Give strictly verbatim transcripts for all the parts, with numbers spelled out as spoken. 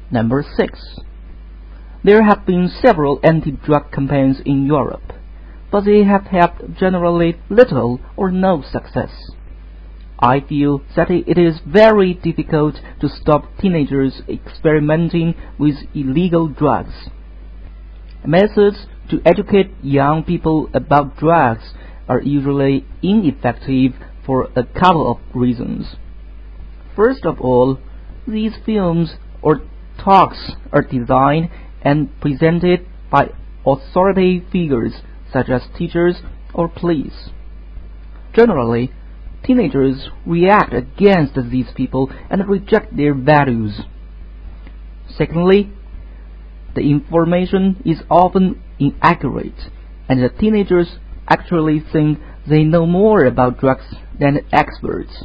Number six. There have been several anti-drug campaigns in Europe, but they have had generally little or no success. I feel that it is very difficult to stop teenagers experimenting with illegal drugs. Methods to educate young people about drugs are usually ineffective for a couple of reasons. First of all, these films or talks are designed and presented by authority figures such as teachers or police. Generally, teenagers react against these people and reject their values. Secondly, the information is often inaccurate, and the teenagers actually think they know more about drugs than the experts.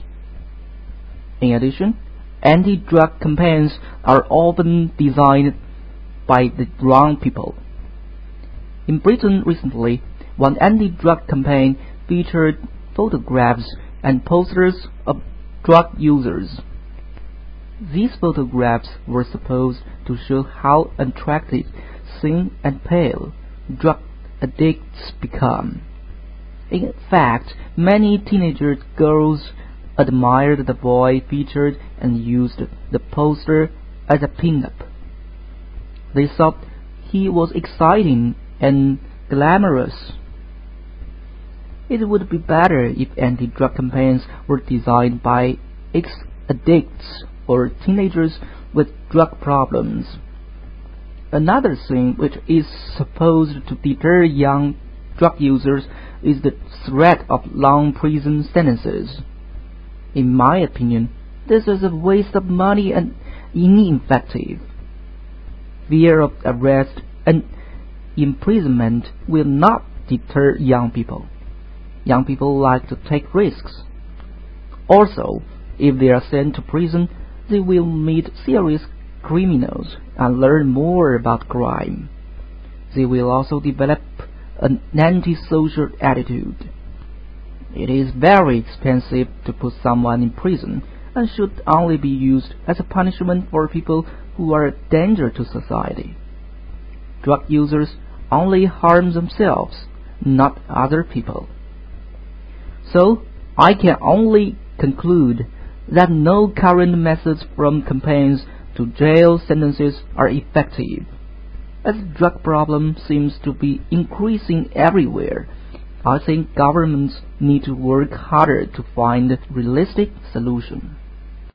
In addition, anti-drug campaigns are often designed by the wrong people. In Britain recently, one anti-drug campaign featured photographs and posters of drug users. These photographs were supposed to show how attractive, thin and pale drug addicts become. In fact, many teenager girls admired the boy featured and used the poster as a pin-up. They thought he was exciting and glamorous. It would be better if anti-drug campaigns were designed by ex-addicts or teenagers with drug problems. Another thing which is supposed to deter young drug users is the threat of long prison sentences. In my opinion, this is a waste of money and ineffective. Fear of arrest and imprisonment will not deter young people. Young people like to take risks. Also, if they are sent to prison, they will meet serious criminals and learn more about crime. They will also develop an antisocial attitude. It is very expensive to put someone in prison and should only be used as a punishment for people who are a danger to society. Drug users only harm themselves, not other people. So, I can only conclude that no current methods from campaigns to jail sentences are effective. As the drug problem seems to be increasing everywhere, I think governments need to work harder to find a realistic solution.